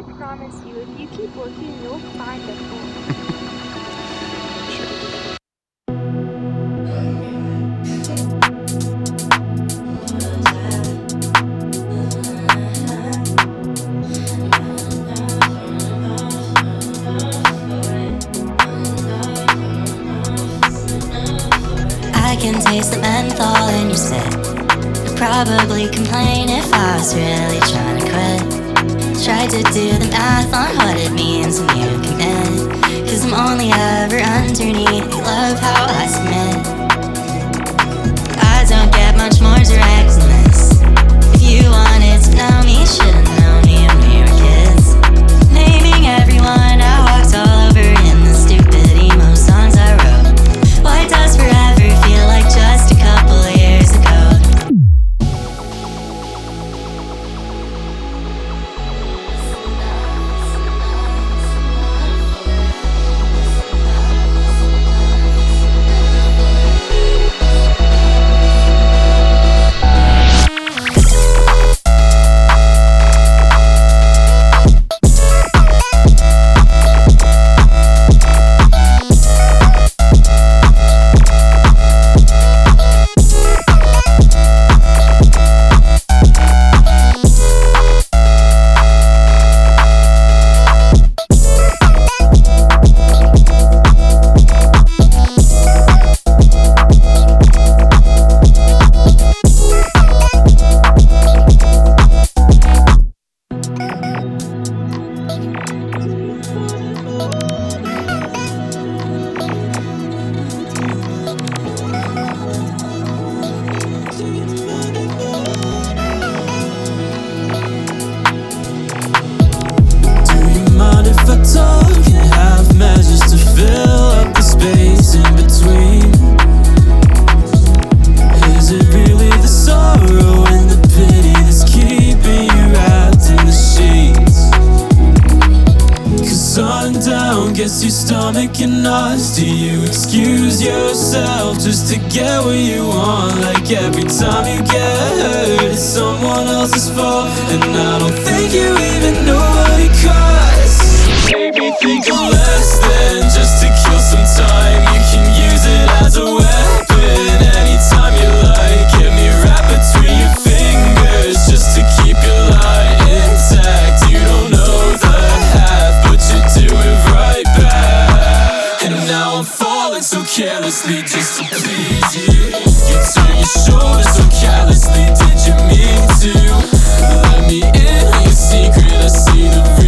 I promise you, if you keep looking, you'll find a phone. I can taste the menthol in your spit. I'd probably complain if I was really trying to quit. Tried to do the math on what it means when you commit. Cause I'm only ever underneath. You love how I submit. I don't get much more direct than this. If you wanted to know me, should've known me when we were kids. Naming everyone I walked all over in the stupid emo songs I wrote. Why does forever feel like just a couple of years ago? Guess your stomach and knots. Do you excuse yourself just to get what you want? Like every time you get hurt, it's someone else's fault. And I don't think you even know what it costs. Make me think I'm less than just to kill some time. You can use it as a weapon anytime you like. Get me right between your fingers just to keep your light intact. You don't know the half, but you do it right back. And now I'm falling so carelessly just to please you. You turn your shoulders so callously, did you mean to? Let me in on your secret, I see the